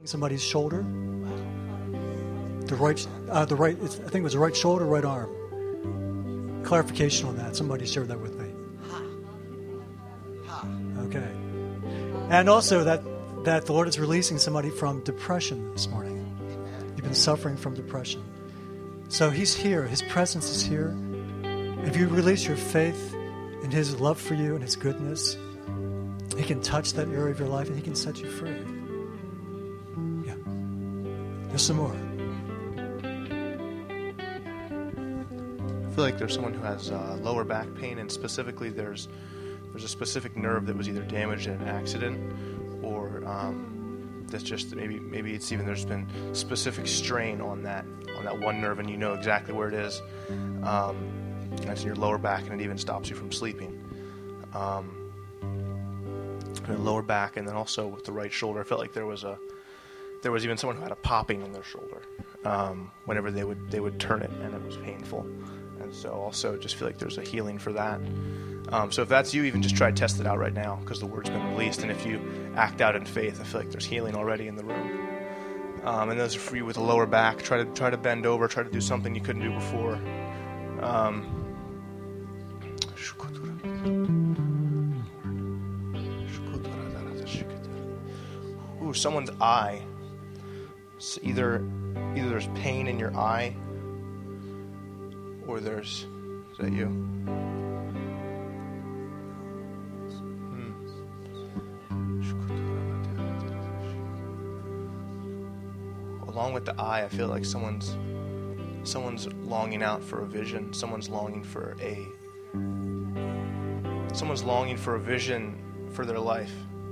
somebody's shoulder. I think it was the right shoulder, right arm. Clarification on that. Somebody shared that with me. Okay. And also that the Lord is releasing somebody from depression this morning. You've been suffering from depression. So He's here. His presence is here. If you release your faith in His love for you and His goodness, He can touch that area of your life and He can set you free. Yeah. There's some more. I feel like there's someone who has lower back pain, and specifically there's a specific nerve that was either damaged in an accident, or that's just maybe it's even there's been specific strain on that one nerve, and you know exactly where it is. And it's in your lower back, and it even stops you from sleeping. And lower back, and then also with the right shoulder, I felt like there was even someone who had a popping in their shoulder whenever they would turn it, and it was painful. And so also just feel like there's a healing for that. So if that's you, even just try to test it out right now, because the word's been released. And if you act out in faith, I feel like there's healing already in the room. And those are for you with the lower back. Try to bend over. Try to do something you couldn't do before. Ooh, someone's eye. So either there's pain in your eye, or is that you? Along with the eye, I feel like someone's longing out for a vision. Someone's longing for a vision for their life.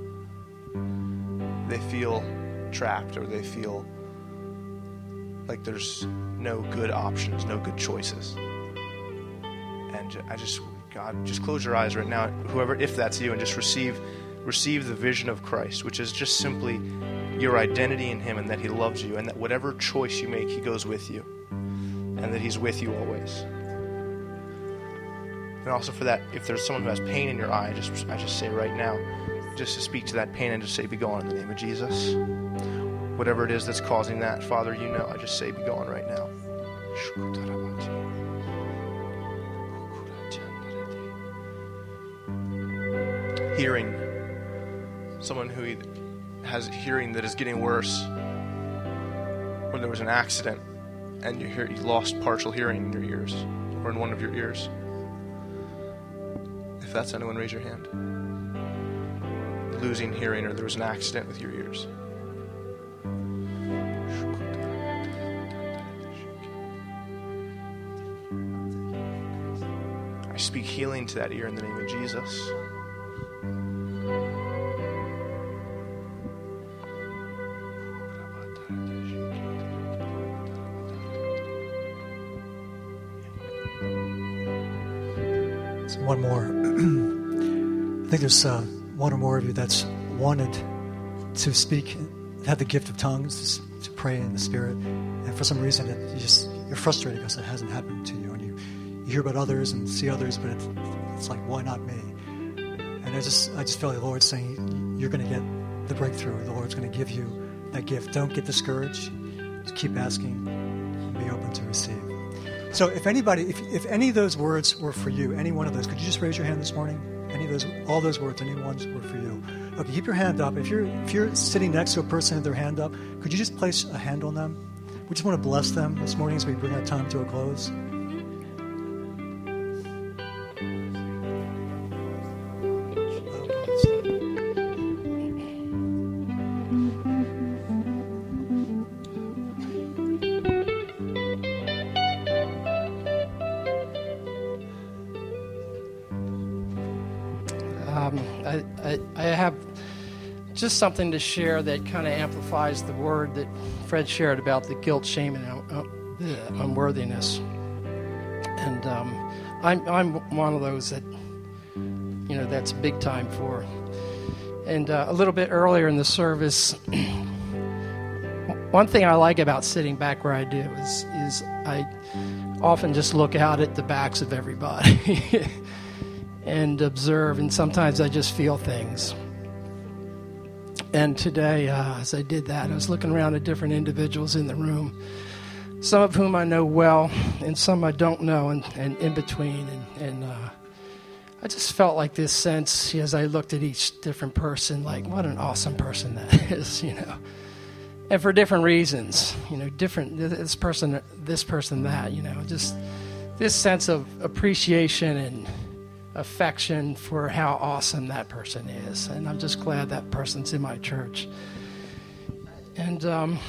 They feel trapped, or they feel like there's no good options, no good choices. And God, just close your eyes right now, whoever, if that's you, and just receive the vision of Christ, which is just simply your identity in Him, and that He loves you, and that whatever choice you make, He goes with you, and that He's with you always. And also for that, if there's someone who has pain in your eye, I just say right now, just to speak to that pain and just say, be gone in the name of Jesus. Whatever it is that's causing that, Father, you know, I just say, be gone right now. Hearing. Someone who has hearing that is getting worse. When there was an accident and you lost partial hearing in your ears, or in one of your ears. If that's anyone, raise your hand. Losing hearing, or there was an accident with your ears. I speak healing to that ear in the name of Jesus. So one more. I think there's one or more of you that's wanted to speak, have the gift of tongues, to pray in the Spirit, and for some reason you're frustrated because it hasn't happened to you, and you hear about others and see others, but it's like, why not me? And I just feel like the Lord's saying, you're going to get the breakthrough. The Lord's going to give you that gift. Don't get discouraged. Just keep asking and be open to receive. So if any of those words were for you, any one of those, could you just raise your hand this morning? All those words, any ones were for you. Okay, keep your hand up. If you're sitting next to a person with their hand up, could you just place a hand on them? We just want to bless them this morning as we bring our time to a close. I have just something to share that kind of amplifies the word that Fred shared about the guilt, shame, and the unworthiness. And I'm one of those that, that's big time for. And a little bit earlier in the service, one thing I like about sitting back where I do is I often just look out at the backs of everybody and observe, and sometimes I just feel things. And today, as I did that, I was looking around at different individuals in the room, some of whom I know well, and some I don't know, and in between. And I just felt like this sense as I looked at each different person, like, what an awesome person that is, And for different reasons, different, this person, that, just this sense of appreciation and affection for how awesome that person is. And I'm just glad that person's in my church. And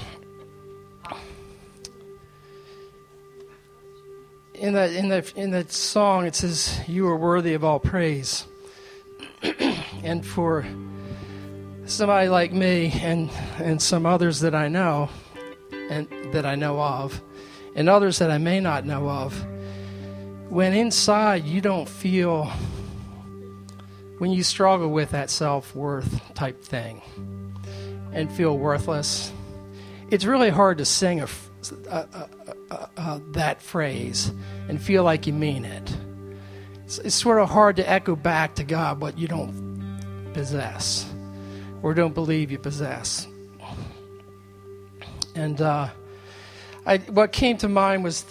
in that song, it says, "You are worthy of all praise." And for somebody like me and some others that I know and that I know of, and others that I may not know of, when inside you don't feel, when you struggle with that self-worth type thing and feel worthless, it's really hard to sing that phrase and feel like you mean it. It's sort of hard to echo back to God what you don't possess or don't believe you possess. And what came to mind was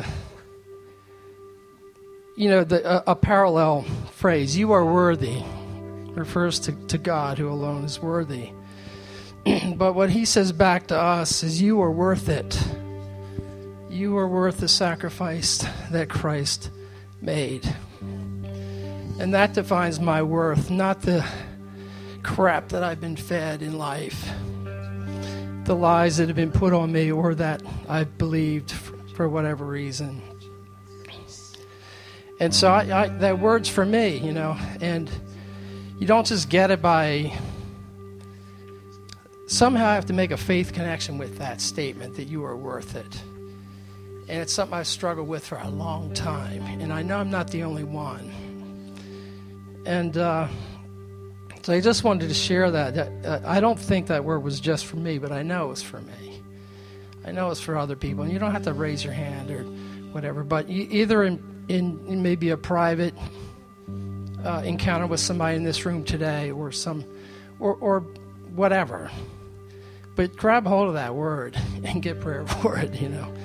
a parallel phrase. You are worthy refers to God, who alone is worthy. But what he says back to us is, you are worth it. You are worth the sacrifice that Christ made. And that defines my worth, not the crap that I've been fed in life, the lies that have been put on me, or that I've believed for whatever reason. And so that word's for me, and you don't just get it by, somehow I have to make a faith connection with that statement that you are worth it. And it's something I've struggled with for a long time, and I know I'm not the only one. And so I just wanted to share that. I don't think that word was just for me, but I know it's for me. I know it's for other people, and you don't have to raise your hand or whatever, but either in maybe a private encounter with somebody in this room today, or or whatever. But grab hold of that word and get prayer for it,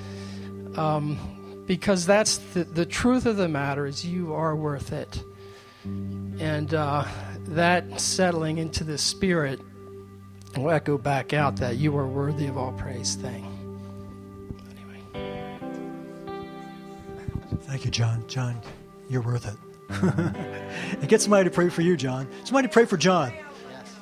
because that's the truth of the matter is you are worth it. And that settling into the spirit will echo back out that you are worthy of all praise thing. Thank you, John. John, you're worth it. And get somebody to pray for you, John. Somebody to pray for John. Yes.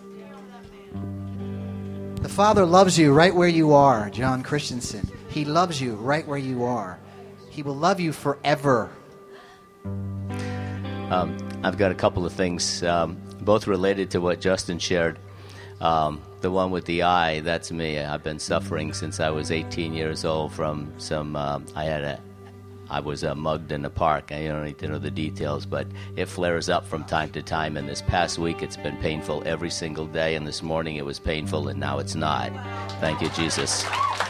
The Father loves you right where you are, John Christensen. He loves you right where you are. He will love you forever. I've got a couple of things, both related to what Justin shared. The one with the eye, that's me. I've been suffering since I was 18 years old from some, I was mugged in the park. I don't need to know the details, but it flares up from time to time. And this past week, it's been painful every single day. And this morning, it was painful, and now it's not. Thank you, Jesus.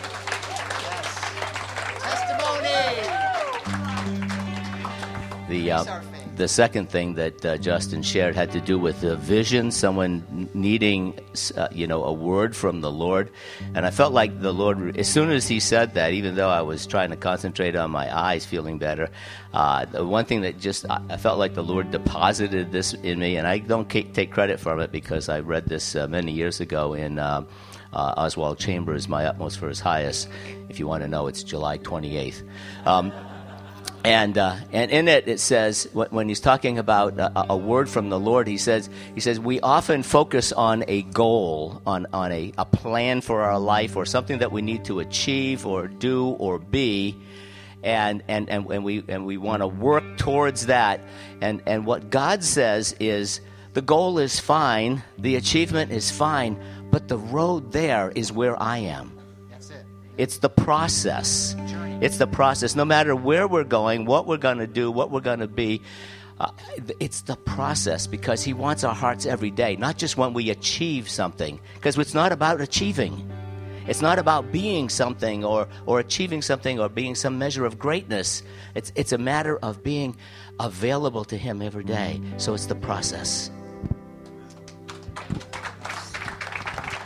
The second thing that Justin shared had to do with the vision, someone needing, a word from the Lord. And I felt like the Lord, as soon as he said that, even though I was trying to concentrate on my eyes feeling better, the one thing that I felt like the Lord deposited this in me, and I don't take credit from it because I read this many years ago in Oswald Chambers, My Utmost for His Highest. If you want to know, it's July 28th. And in it says, when he's talking about a word from the Lord, he says we often focus on a goal, on a plan for our life, or something that we need to achieve or do or be, and we want to work towards that. And what God says is, the goal is fine, the achievement is fine, but the road there is where I am. That's it. It's the process. It's the process. No matter where we're going, what we're going to do, what we're going to be, it's the process, because he wants our hearts every day, not just when we achieve something, because it's not about achieving. It's not about being something or achieving something or being some measure of greatness. It's a matter of being available to him every day. So it's the process.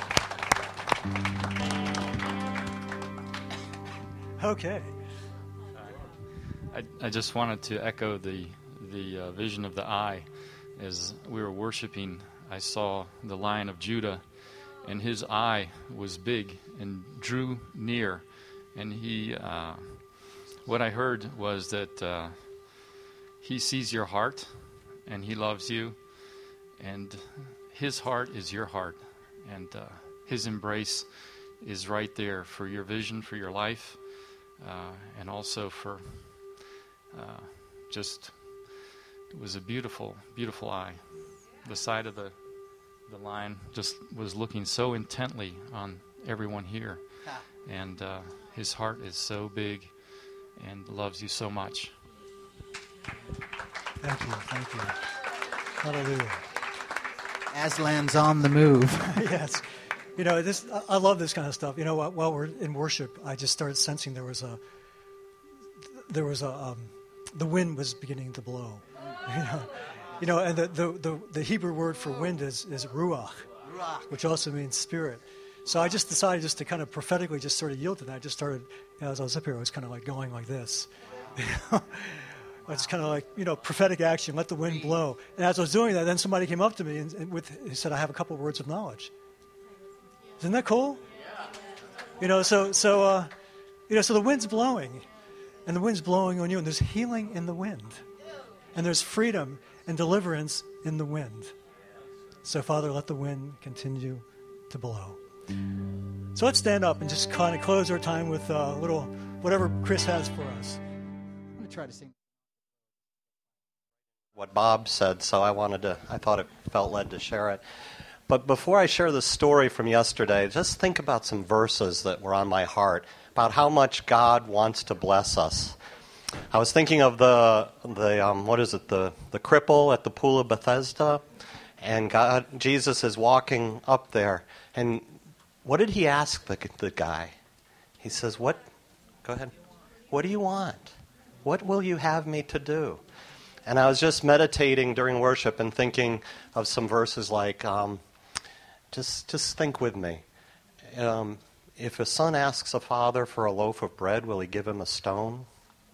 Okay. I just wanted to echo the vision of the eye. As we were worshiping, I saw the Lion of Judah, and his eye was big and drew near. And he, what I heard was that he sees your heart, and he loves you, and his heart is your heart, and his embrace is right there for your vision, for your life, and also for just, it was a beautiful, beautiful eye. The side of the lion just was looking so intently on everyone here, and his heart is so big and loves you so much. Thank you. Hallelujah. Aslan's on the move. Yes. You know, I love this kind of stuff. You know, while we're in worship, I just started sensing the wind was beginning to blow. You know, and the Hebrew word for wind is ruach, which also means spirit. So I just decided just to kind of prophetically just sort of yield to that. I just started, as I was up here, I was kind of like going like this. I was kind of like, prophetic action, let the wind blow. And as I was doing that, then somebody came up to me and he said, I have a couple of words of knowledge. Isn't that cool? So the wind's blowing, and the wind's blowing on you, and there's healing in the wind, and there's freedom and deliverance in the wind. So, Father, let the wind continue to blow. So let's stand up and just kind of close our time with a little whatever Chris has for us. I'm going to try to sing what Bob said, so I thought it felt led to share it. But before I share the story from yesterday, just think about some verses that were on my heart about how much God wants to bless us. I was thinking of the cripple at the pool of Bethesda, and Jesus is walking up there, and what did he ask the guy? He says, Go ahead. What do you want? What will you have me to do? And I was just meditating during worship and thinking of some verses like, just think with me. If a son asks a father for a loaf of bread, will he give him a stone?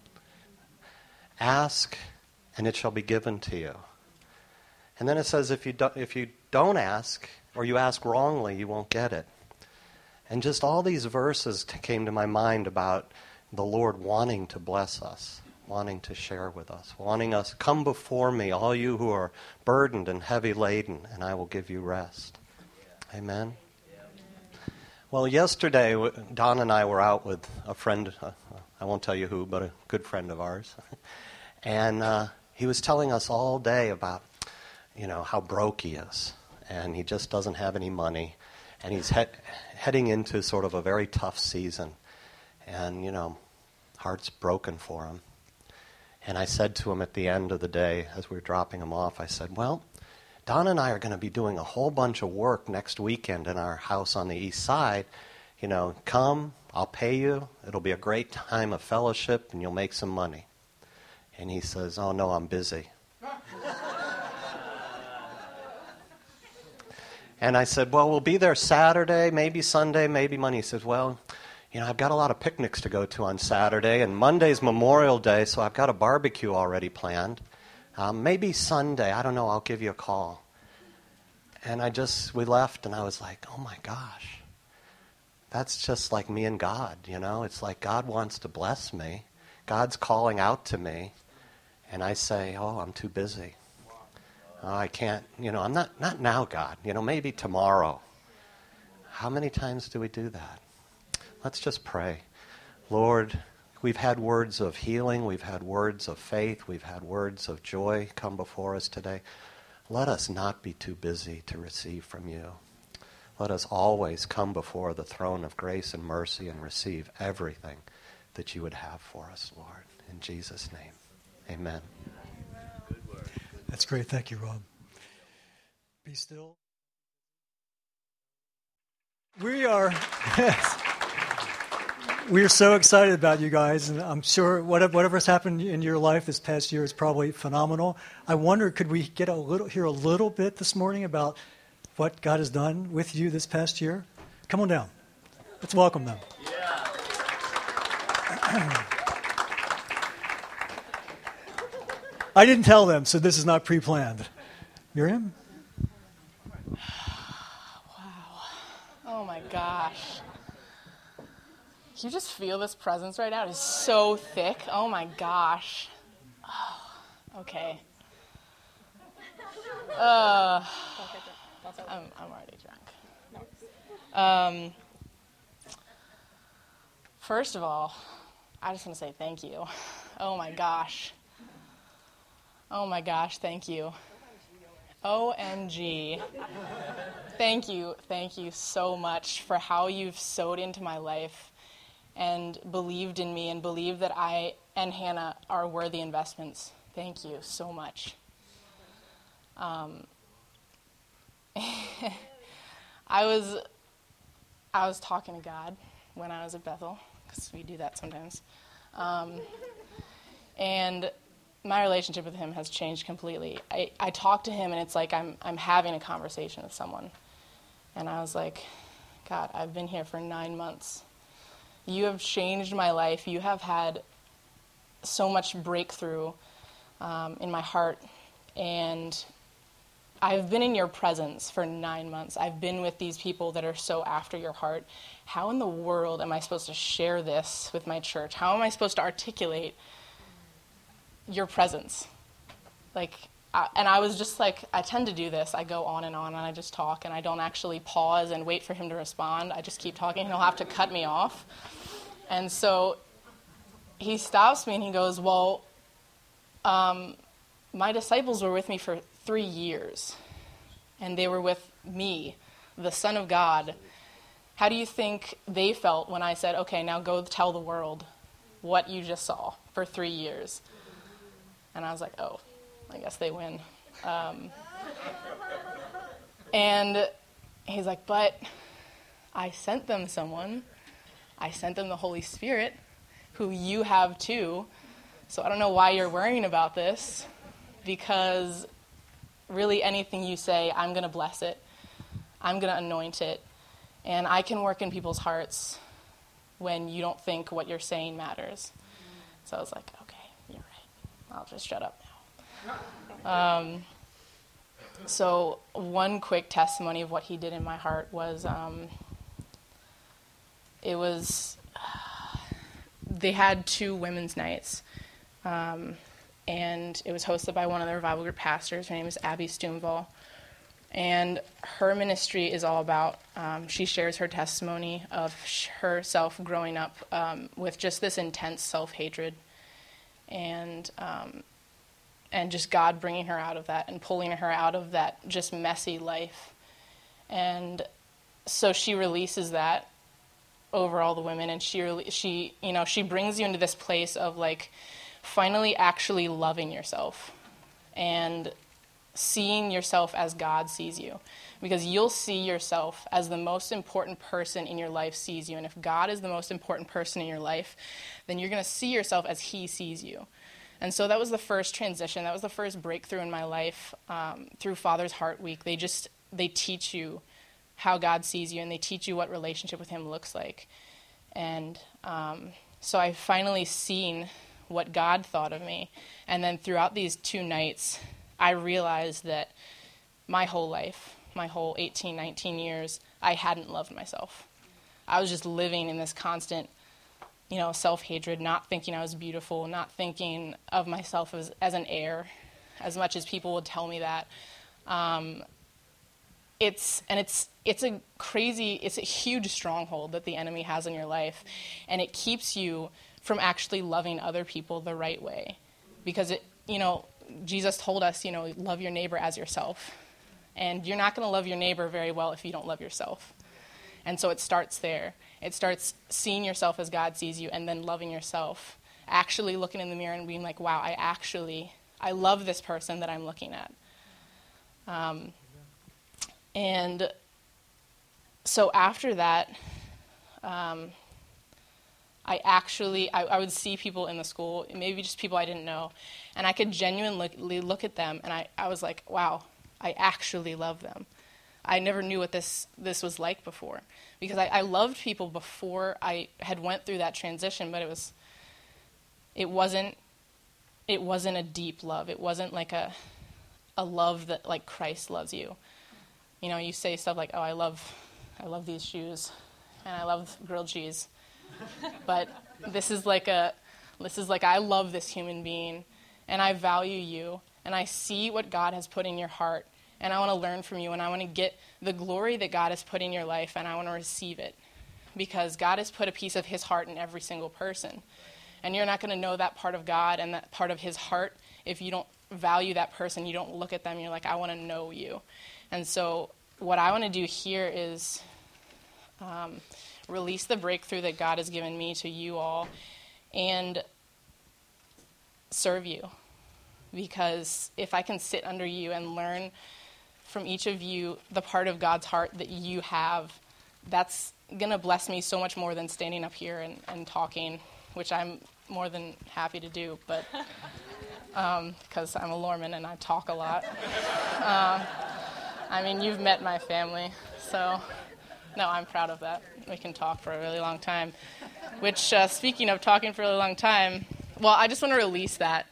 Ask, and it shall be given to you. And then it says, if you don't ask, or you ask wrongly, you won't get it. And just all these verses came to my mind about the Lord wanting to bless us, wanting to share with us, wanting us, come before me, all you who are burdened and heavy laden, and I will give you rest. Amen. Well, yesterday, Don and I were out with a friend, I won't tell you who, but a good friend of ours. And he was telling us all day about, how broke he is. And he just doesn't have any money. And he's heading into sort of a very tough season. And, heart's broken for him. And I said to him at the end of the day, as we were dropping him off, I said, well, Don and I are going to be doing a whole bunch of work next weekend in our house on the east side. Come, I'll pay you. It'll be a great time of fellowship, and you'll make some money. And he says, oh, no, I'm busy. And I said, well, we'll be there Saturday, maybe Sunday, maybe Monday. He says, well, I've got a lot of picnics to go to on Saturday, and Monday's Memorial Day, so I've got a barbecue already planned. Maybe Sunday, I don't know, I'll give you a call. And we left, and I was like, oh my gosh, that's just like me and God, It's like God wants to bless me. God's calling out to me, and I say, oh, I'm too busy. I can't, I'm not now, God, maybe tomorrow. How many times do we do that? Let's just pray. Lord, we've had words of healing, we've had words of faith, we've had words of joy come before us today. Let us not be too busy to receive from you. Let us always come before the throne of grace and mercy and receive everything that you would have for us, Lord. In Jesus' name, amen. That's great. Thank you, Rob. Be still. We are so excited about you guys, and I'm sure whatever's happened in your life this past year is probably phenomenal. I wonder, could we hear a little bit this morning about what God has done with you this past year? Come on down. Let's welcome them. Yeah. I didn't tell them, so this is not pre-planned. Miriam? Oh my gosh. Can you just feel this presence right now? It is so thick. Oh my gosh. Oh, okay. I'm already drunk. First of all, I just want to say thank you. Oh my gosh. Oh my gosh, thank you. OMG. Thank you so much for how you've sowed into my life and believed in me and believed that I and Hannah are worthy investments. Thank you so much. I was talking to God when I was at Bethel, because we do that sometimes. And my relationship with him has changed completely. I talk to him, and it's like I'm having a conversation with someone. And I was like, God, I've been here for 9 months. You have changed my life. You have had so much breakthrough in my heart. And I've been in your presence for 9 months. I've been with these people that are so after your heart. How in the world am I supposed to share this with my church? How am I supposed to articulate your presence? And I was just like, I tend to do this. I go on, and I just talk, and I don't actually pause and wait for him to respond. I just keep talking, and he'll have to cut me off. And so he stops me, and he goes, well, my disciples were with me for 3 years, and they were with me, the Son of God. How do you think they felt when I said, okay, now go tell the world what you just saw for 3 years? And I was like, oh, I guess they win. And he's like, but I sent them someone. I sent them the Holy Spirit, who you have too. So I don't know why you're worrying about this, because really anything you say, I'm going to bless it. I'm going to anoint it. And I can work in people's hearts when you don't think what you're saying matters. So I was like, okay, you're right. I'll just shut up now. So one quick testimony of what he did in my heart was, they had 2 women's nights, and it was hosted by one of the revival group pastors. Her name is Abby Stoomval, and her ministry is all about, she shares her testimony of herself growing up with just this intense self-hatred, and just God bringing her out of that and pulling her out of that just messy life. And so she releases that over all the women, and she brings you into this place of like finally actually loving yourself and seeing yourself as God sees you, because you'll see yourself as the most important person in your life sees you. And if God is the most important person in your life, then you're going to see yourself as he sees you. And so that was the first transition. That was the first breakthrough in my life through Father's Heart Week. They teach you how God sees you, and they teach you what relationship with him looks like. And so I finally seen what God thought of me. And then throughout these 2 nights, I realized that my whole life, my whole 18, 19 years, I hadn't loved myself. I was just living in this constant self-hatred, not thinking I was beautiful, not thinking of myself as an heir, as much as people would tell me that. It's a huge stronghold that the enemy has in your life, and it keeps you from actually loving other people the right way, because Jesus told us, love your neighbor as yourself, and you're not going to love your neighbor very well if you don't love yourself. And so it starts there. It starts seeing yourself as God sees you, and then loving yourself, actually looking in the mirror and being like, wow, I love this person that I'm looking at. And so after that, I would see people in the school, maybe just people I didn't know, and I could genuinely look at them, and I was like, wow, I actually love them. I never knew what this was like before, because I loved people before I had went through that transition, but it was it wasn't a deep love. It wasn't like a love that like Christ loves you. You know, you say stuff like, "Oh, I love these shoes, and I love grilled cheese," but this is like I love this human being, and I value you, and I see what God has put in your heart, and I want to learn from you, and I want to get the glory that God has put in your life, and I want to receive it, because God has put a piece of his heart in every single person. And you're not going to know that part of God and that part of his heart if you don't value that person. You don't look at them. You're like, I want to know you. And so what I want to do here is release the breakthrough that God has given me to you all and serve you. Because if I can sit under you and learn from each of you the part of God's heart that you have, that's going to bless me so much more than standing up here and talking, which I'm more than happy to do, but because I'm a Lorman and I talk a lot. I mean, you've met my family, so no, I'm proud of that. We can talk for a really long time, which, speaking of talking for a really long time, well, I just want to release that.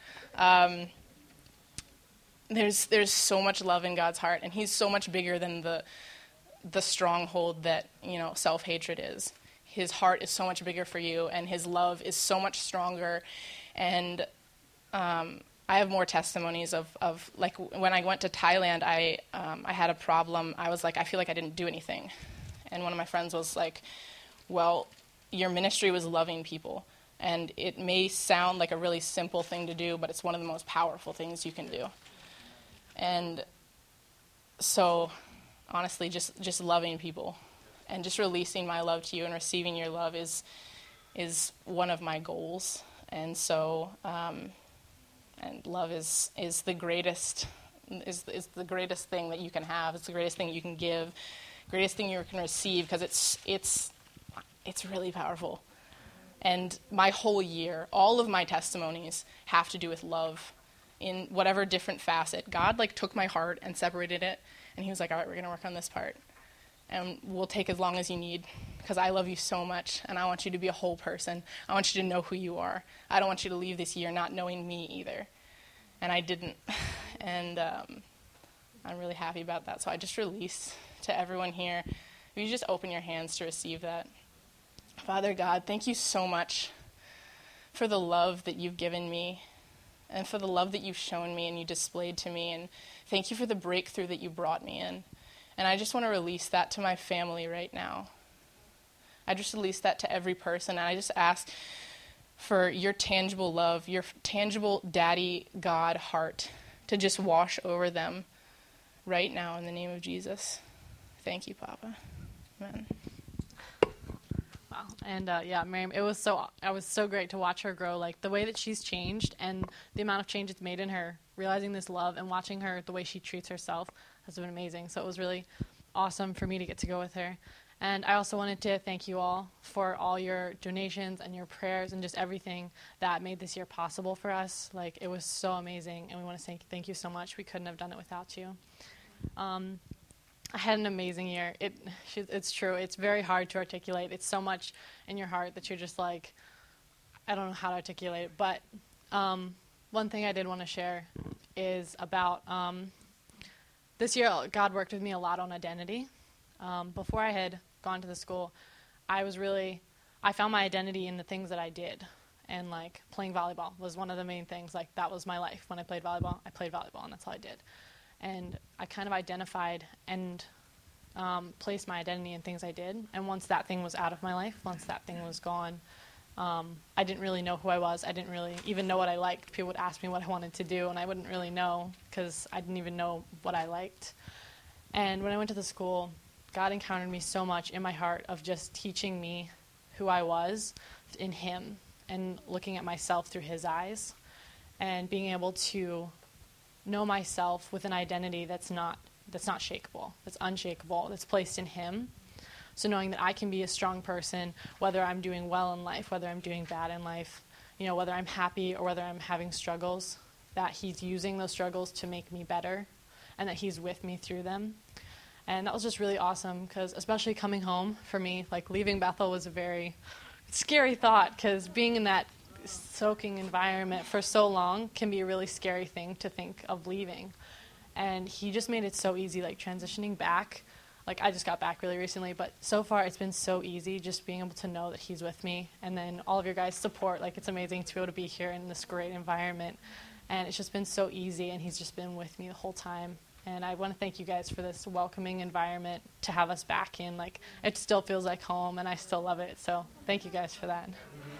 There's so much love in God's heart, and he's so much bigger than the stronghold that, you know, self-hatred is. His heart is so much bigger for you, and his love is so much stronger. And I have more testimonies of like when I went to Thailand, I had a problem. I was like, I feel like I didn't do anything. And one of my friends was like, well, your ministry was loving people. And it may sound like a really simple thing to do, but it's one of the most powerful things you can do. And so, honestly, just loving people and just releasing my love to you and receiving your love is one of my goals. And so, and love is the greatest is the greatest thing that you can have. It's the greatest thing you can give, greatest thing you can receive, because it's really powerful. And my whole year, all of my testimonies have to do with love in whatever different facet. God like took my heart and separated it, and he was like, all right, we're going to work on this part. And we'll take as long as you need, because I love you so much, and I want you to be a whole person. I want you to know who you are. I don't want you to leave this year not knowing me either. And I didn't. And I'm really happy about that. So I just release to everyone here, if you just open your hands to receive that. Father God, thank you so much for the love that you've given me and for the love that you've shown me and you displayed to me. And thank you for the breakthrough that you brought me in. And I just want to release that to my family right now. I just release that to every person. And I just ask for your tangible love, your tangible daddy God heart to just wash over them right now in the name of Jesus. Thank you, Papa. Amen. Wow. And yeah, Miriam, it was so great to watch her grow. Like the way that she's changed and the amount of change it's made in her, realizing this love and watching her, the way she treats herself has been amazing. So it was really awesome for me to get to go with her. And I also wanted to thank you all for all your donations and your prayers and just everything that made this year possible for us. Like, it was so amazing, and we want to say thank you so much. We couldn't have done it without you. I had an amazing year. It's true. It's very hard to articulate. It's so much in your heart that you're just like, I don't know how to articulate it. But one thing I did want to share is about this year, God worked with me a lot on identity. Before I had gone to the school, I found my identity in the things that I did. And, like, playing volleyball was one of the main things. Like, that was my life. When I played volleyball, and that's all I did. And I kind of identified and placed my identity in things I did. And once that thing was out of my life, once that thing was gone, I didn't really know who I was. I didn't really even know what I liked. People would ask me what I wanted to do, and I wouldn't really know because I didn't even know what I liked. And when I went to the school, God encountered me so much in my heart of just teaching me who I was in Him and looking at myself through His eyes and being able to know myself with an identity that's not shakeable, that's unshakable, that's placed in Him. So knowing that I can be a strong person, whether I'm doing well in life, whether I'm doing bad in life, whether I'm happy or whether I'm having struggles, that He's using those struggles to make me better and that He's with me through them. And that was just really awesome because especially coming home for me, like leaving Bethel was a very scary thought because being in that soaking environment for so long can be a really scary thing to think of leaving. And he just made it so easy, like transitioning back. Like, I just got back really recently, but so far it's been so easy just being able to know that he's with me. And then all of your guys' support, like, it's amazing to be able to be here in this great environment. And it's just been so easy, and he's just been with me the whole time. And I want to thank you guys for this welcoming environment to have us back in. Like, it still feels like home, and I still love it. So thank you guys for that.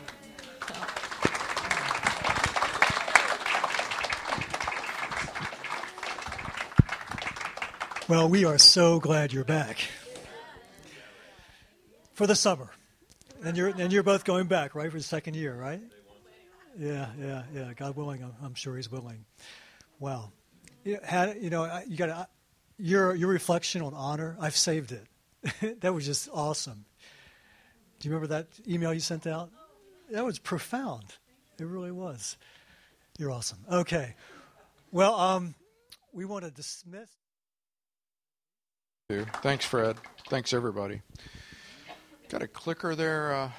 Well, we are so glad you're back for the summer, and you're both going back, right, for the second year, right? Yeah. God willing, I'm sure He's willing. Wow, you got your reflection on honor. I've saved it. That was just awesome. Do you remember that email you sent out? That was profound. It really was. You're awesome. Okay, well, we want to dismiss. Thanks, Fred. Thanks, everybody. Got a clicker there.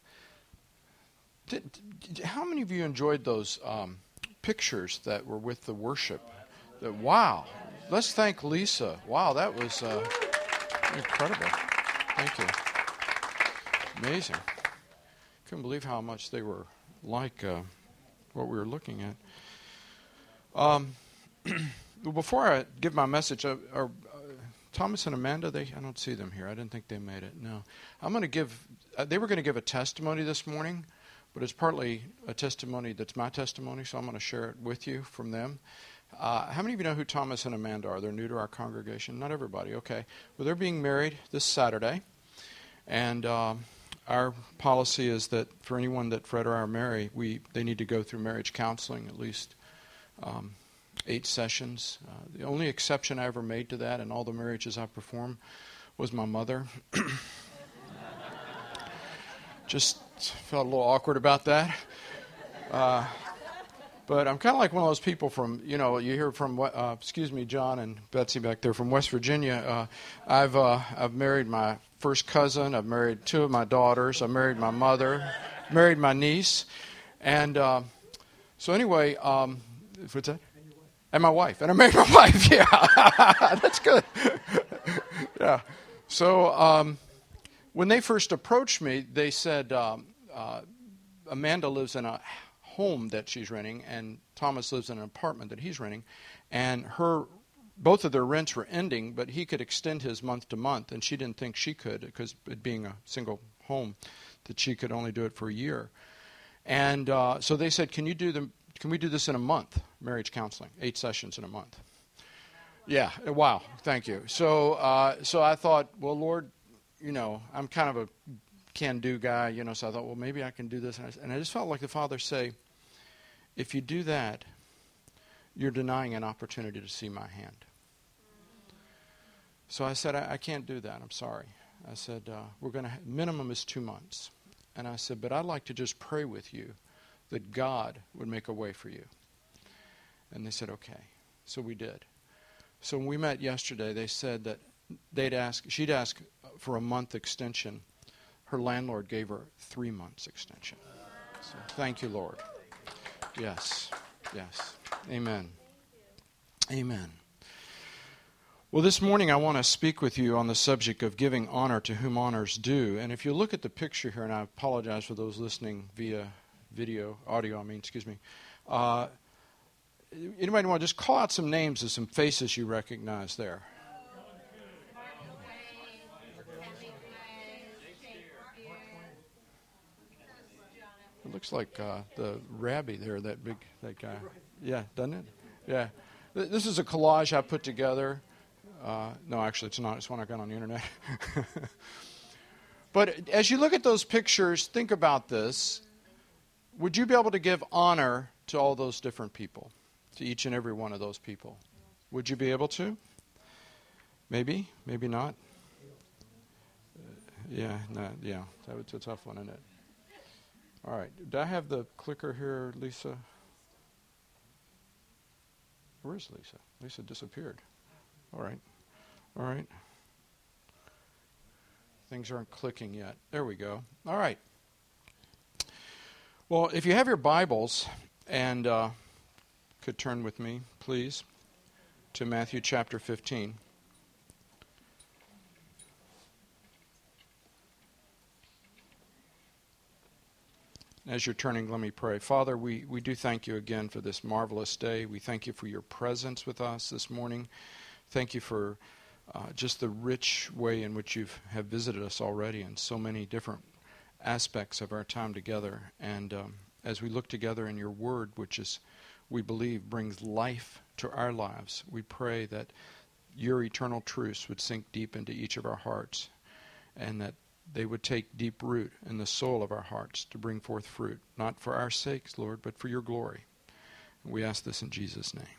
How many of you enjoyed those pictures that were with the worship? Wow. Let's thank Lisa. Wow, that was incredible. Thank you. Amazing. Couldn't believe how much they were like what we were looking at. Before I give my message, Thomas and Amanda, I don't see them here. I didn't think they made it. No. I'm going to give, they were going to give a testimony this morning, but it's partly a testimony that's my testimony, so I'm going to share it with you from them. How many of you know who Thomas and Amanda are? They're new to our congregation. Not everybody. Okay. Well, they're being married this Saturday, and our policy is that for anyone that Fred or I marry, they need to go through marriage counseling at least 8 sessions. The only exception I ever made to that in all the marriages I performed was my mother. Just felt a little awkward about that. But I'm kind of like one of those people from, you hear from, excuse me, John and Betsy back there from West Virginia. I've married my first cousin. I've married 2 of my daughters. I've married my mother. Married my niece. And so anyway, what's that? And my wife. And I married my wife, yeah. That's good. Yeah. So when they first approached me, they said, Amanda lives in a home that she's renting, and Thomas lives in an apartment that he's renting. And both of their rents were ending, but he could extend his month to month, and she didn't think she could, because it being a single home, that she could only do it for a year. And so they said, can we do this in a month, marriage counseling, 8 sessions in a month? Yeah, wow, thank you. So I thought, well, Lord, I'm kind of a can-do guy, so I thought, well, maybe I can do this. And I just felt like the Father say, if you do that, you're denying an opportunity to see my hand. So I said, I can't do that, I'm sorry. I said, minimum is 2 months. And I said, but I'd like to just pray with you that God would make a way for you. And they said, okay. So we did. So when we met yesterday, they said that she'd ask for a month extension. Her landlord gave her 3 months extension. So thank you, Lord. Yes. Amen. Well, this morning I want to speak with you on the subject of giving honor to whom honors due. And if you look at the picture here, and I apologize for those listening via audio, excuse me. Anybody want to just call out some names of some faces you recognize there? It looks like the rabbi there, that guy. Yeah, doesn't it? Yeah. This is a collage I put together. No, actually, it's not. It's one I got on the internet. But as you look at those pictures, think about this. Would you be able to give honor to all those different people, to each and every one of those people? Would you be able to? Maybe, maybe not. That's a tough one, isn't it? All right. Do I have the clicker here, Lisa? Where is Lisa? Lisa disappeared. All right. Things aren't clicking yet. There we go. All right. Well, if you have your Bibles, and could turn with me, please, to Matthew chapter 15. As you're turning, let me pray. Father, we do thank you again for this marvelous day. We thank you for your presence with us this morning. Thank you for just the rich way in which you have visited us already in so many different aspects of our time together. And as we look together in your word, which is, we believe, brings life to our lives, we pray that your eternal truths would sink deep into each of our hearts, and that they would take deep root in the soul of our hearts to bring forth fruit, not for our sakes, Lord, but for your glory. And we ask this in Jesus' name.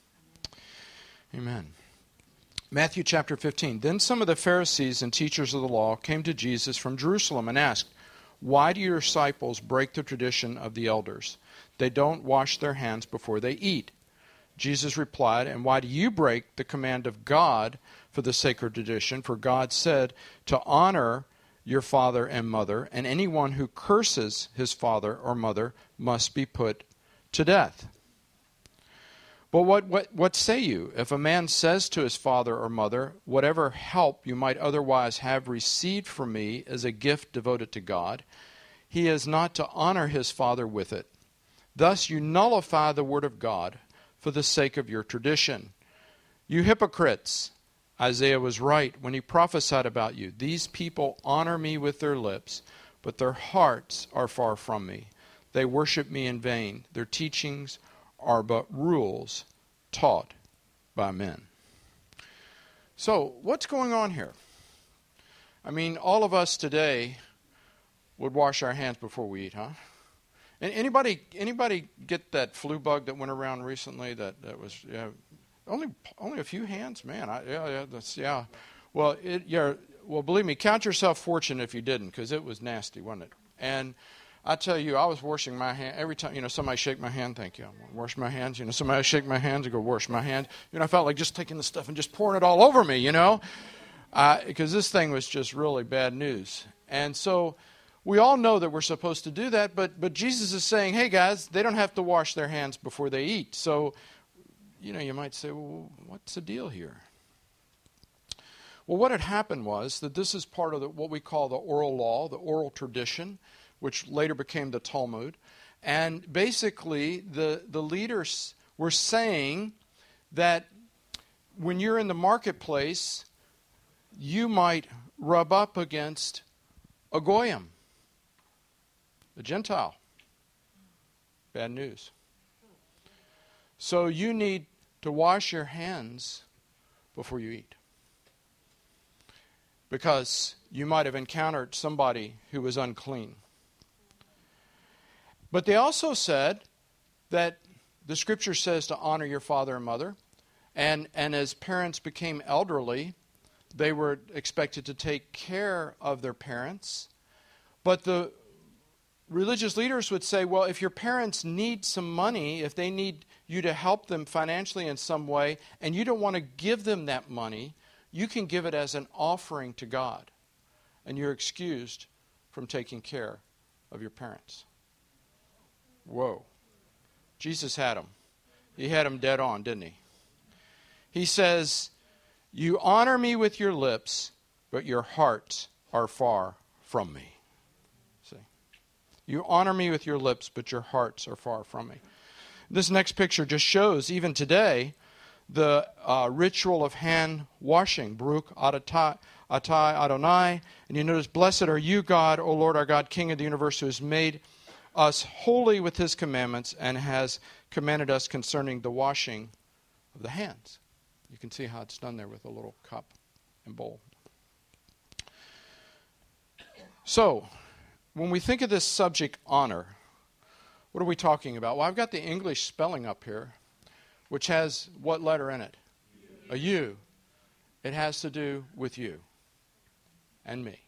Amen. Matthew chapter 15. Then some of the Pharisees and teachers of the law came to Jesus from Jerusalem and asked, "Why do your disciples break the tradition of the elders? They don't wash their hands before they eat." Jesus replied, "And why do you break the command of God for the sacred tradition? For God said to honor your father and mother, and anyone who curses his father or mother must be put to death. But what say you? If a man says to his father or mother, 'Whatever help you might otherwise have received from me is a gift devoted to God,' he is not to honor his father with it. Thus you nullify the word of God for the sake of your tradition. You hypocrites! Isaiah was right when he prophesied about you. These people honor me with their lips, but their hearts are far from me. They worship me in vain. Their teachings are but rules taught by men." So, what's going on here? I mean, all of us today would wash our hands before we eat, huh? And anybody get that flu bug that went around recently? That was only a few hands, man. Well, believe me, count yourself fortunate if you didn't, because it was nasty, wasn't it? And I tell you, I was washing my hand every time. Somebody shake my hand. Thank you. I want to wash my hands. Somebody shake my hands. I go wash my hand. I felt like just taking the stuff and just pouring it all over me. Because this thing was just really bad news. And so we all know that we're supposed to do that, but Jesus is saying, hey guys, they don't have to wash their hands before they eat. So, you might say, well, what's the deal here? Well, what had happened was that this is part of what we call the oral law, the oral tradition, which later became the Talmud. And basically, the leaders were saying that when you're in the marketplace, you might rub up against a goyim, a Gentile. Bad news. So you need to wash your hands before you eat, because you might have encountered somebody who was unclean. But they also said that the Scripture says to honor your father and mother, and as parents became elderly, they were expected to take care of their parents. But the religious leaders would say, well, if your parents need some money, if they need you to help them financially in some way, and you don't want to give them that money, you can give it as an offering to God, and you're excused from taking care of your parents. Whoa. Jesus had them. He had them dead on, didn't he? He says, you honor me with your lips, but your hearts are far from me. See? You honor me with your lips, but your hearts are far from me. This next picture just shows, even today, the ritual of hand washing. Baruch Atai Adonai. And you notice, blessed are you, God, O Lord our God, King of the universe, who has made us holy with his commandments and has commanded us concerning the washing of the hands. You can see how it's done there with a little cup and bowl. So, when we think of this subject, honor, what are we talking about? Well, I've got the English spelling up here, which has what letter in it? A U. It has to do with you and me.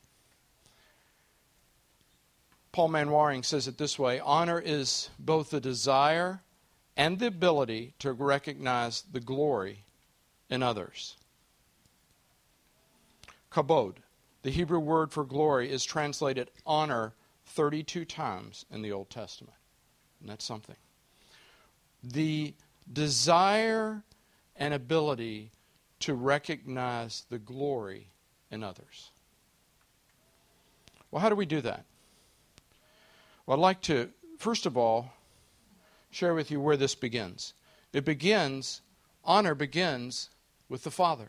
Paul Manwaring says it this way: honor is both the desire and the ability to recognize the glory in others. Kabod, the Hebrew word for glory, is translated honor 32 times in the Old Testament. And that's something. The desire and ability to recognize the glory in others. Well, how do we do that? Well, I'd like to, first of all, share with you where this begins. Honor begins with the Father.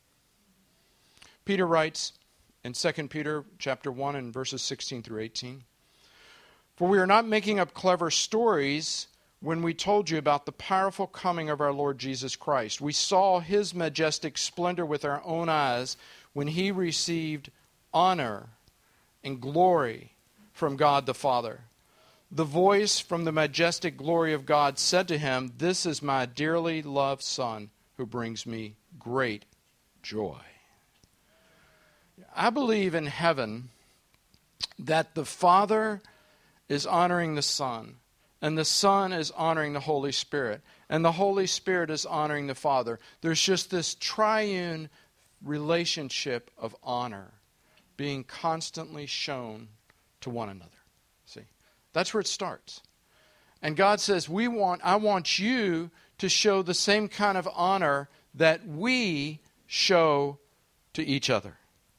Peter writes in 2 Peter chapter 1 and verses 16 through 18, "For we are not making up clever stories when we told you about the powerful coming of our Lord Jesus Christ. We saw his majestic splendor with our own eyes when he received honor and glory from God the Father. The voice from the majestic glory of God said to him, 'This is my dearly loved Son who brings me great joy.'" I believe in heaven that the Father is honoring the Son, and the Son is honoring the Holy Spirit, and the Holy Spirit is honoring the Father. There's just this triune relationship of honor being constantly shown to one another. See, that's where it starts. And God says, I want you to show the same kind of honor that we show to each other.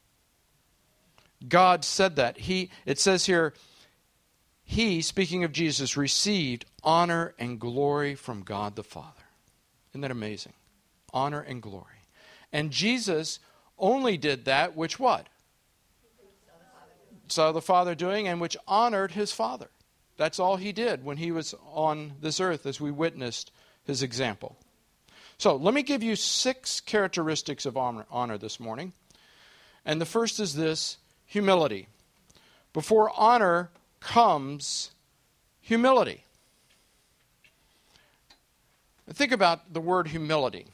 God said that. It says here, he, speaking of Jesus, received honor and glory from God the Father. Isn't that amazing? Honor and glory. And Jesus only did that which what? Saw the Father doing, and which honored his Father. That's all he did when he was on this earth as we witnessed his example. So let me give you 6 characteristics of honor this morning. And the first is this: humility. Before honor comes humility. Think about the word humility.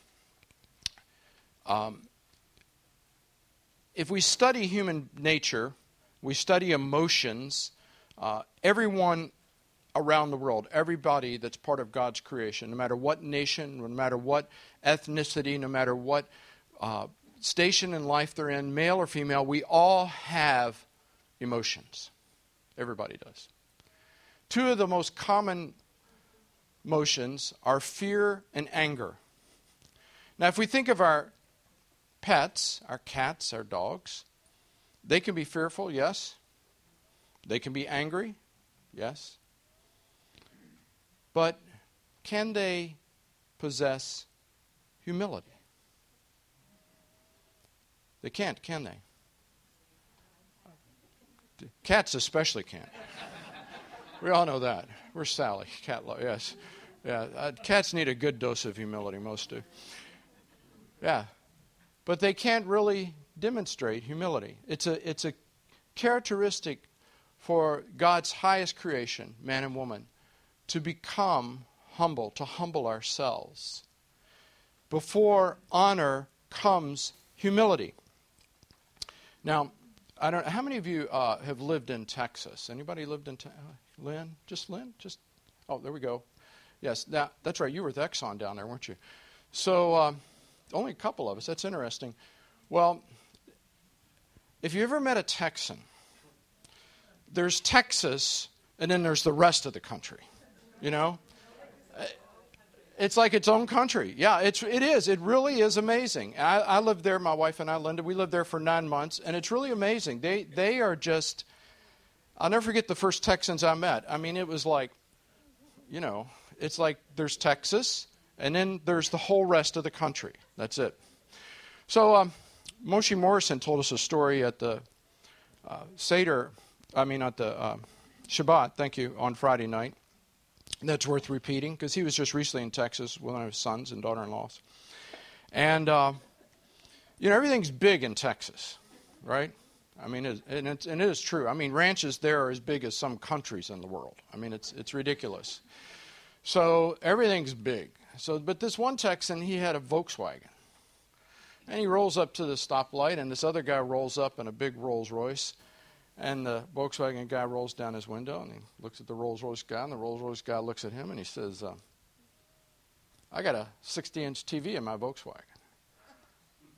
If we study human nature, we study emotions, everyone around the world, everybody that's part of God's creation, no matter what nation, no matter what ethnicity, no matter what station in life they're in, male or female, we all have emotions. Everybody does. 2 of the most common emotions are fear and anger. Now, if we think of our pets, our cats, our dogs, they can be fearful, yes. They can be angry, yes. But can they possess humility? They can't, can they? Cats especially can't. We all know that. Where's Sally? Cat love, yes. Yeah, cats need a good dose of humility, most do. Yeah. But they can't really demonstrate humility. It's a characteristic for God's highest creation, man and woman, to become humble, to humble ourselves. Before honor comes humility. Now, I don't. How many of you have lived in Texas? Anybody lived in Lynn? Just Lynn? Oh, there we go. Yes, that's right. You were with Exxon down there, weren't you? So only a couple of us. That's interesting. Well, if you ever met a Texan, there's Texas, and then there's the rest of the country. You know, it's like its own country. Yeah, it is. It really is amazing. I lived there. My wife and I, Linda, we lived there for 9 months, and it's really amazing. They are just. I'll never forget the first Texans I met. I mean, it was like, it's like there's Texas, and then there's the whole rest of the country. That's it. So Moshe Morrison told us a story at the Shabbat, thank you, on Friday night. That's worth repeating because he was just recently in Texas with one of his sons and daughter-in-laws. And, everything's big in Texas, right? I mean, it is true. I mean, ranches there are as big as some countries in the world. I mean, it's ridiculous. So everything's big. But this one Texan, he had a Volkswagen. And he rolls up to the stoplight, and this other guy rolls up in a big Rolls Royce. And the Volkswagen guy rolls down his window, and he looks at the Rolls Royce guy, and the Rolls Royce guy looks at him, and he says, I got a 60-inch TV in my Volkswagen.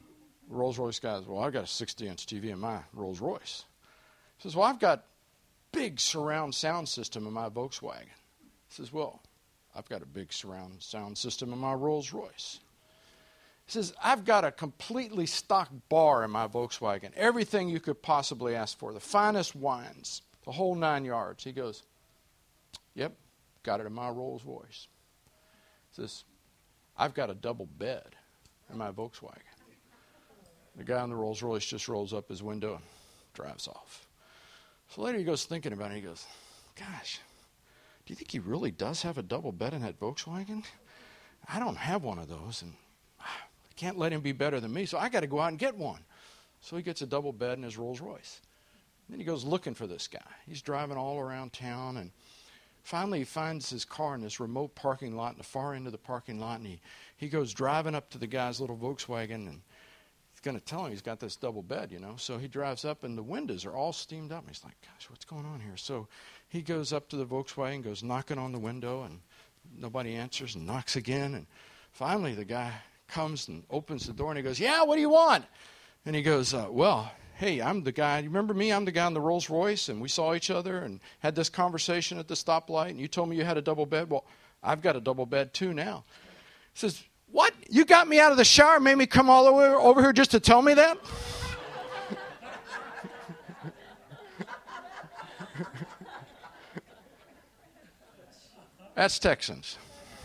Rolls Royce guy says, well, I got a 60-inch TV in my Rolls Royce. He says, well, I've got big surround sound system in my Volkswagen. He says, well, I've got a big surround sound system in my Rolls Royce. He says, I've got a completely stocked bar in my Volkswagen. Everything you could possibly ask for. The finest wines. The whole 9 yards. He goes, yep, got it in my Rolls Royce. He says, I've got a double bed in my Volkswagen. The guy in the Rolls Royce just rolls up his window and drives off. So later he goes thinking about it. He goes, gosh, do you think he really does have a double bed in that Volkswagen? I don't have one of those, and I can't let him be better than me, so I got to go out and get one. So he gets a double bed in his Rolls Royce. Then he goes looking for this guy. He's driving all around town, and finally he finds his car in this remote parking lot, in the far end of the parking lot, and he goes driving up to the guy's little Volkswagen, and he's going to tell him he's got this double bed, you know. So he drives up, and the windows are all steamed up. And he's like, gosh, what's going on here? So he goes up to the Volkswagen, goes knocking on the window, and nobody answers, and knocks again. And finally the guy comes and opens the door, and he goes, yeah, what do you want? And he goes, well, hey, I'm the guy. You remember me? I'm the guy in the Rolls Royce, and we saw each other and had this conversation at the stoplight, and you told me you had a double bed. Well, I've got a double bed too now. He says, what? You got me out of the shower, made me come all the way over here just to tell me that? That's Texans.